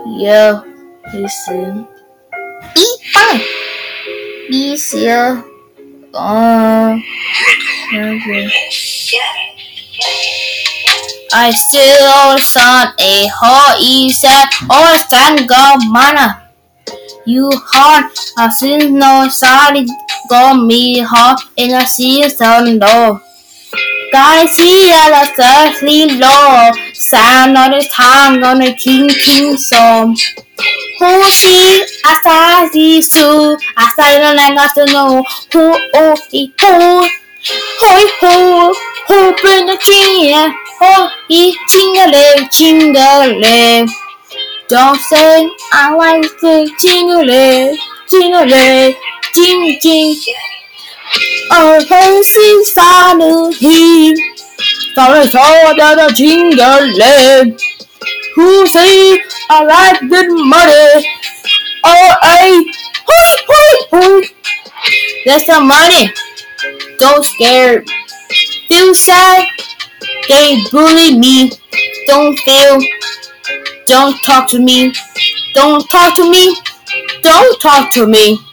Yeah, listen. Be fine. Be still. Okay. I still understand a hot you said understand God mana. You hard I still no sorry got me hot in a season low. God see a thirsty low. Sound of the tongue on a king song. Who see I see Sue I don't like to know who oh he who hoi ho bring the king ho he chingale don't say I like the chingale ching our house is found he sorry the chingale who say I like the money oh hey hoi that's the money don't scare feel sad they bully me don't feel don't talk to me don't talk to me don't talk to me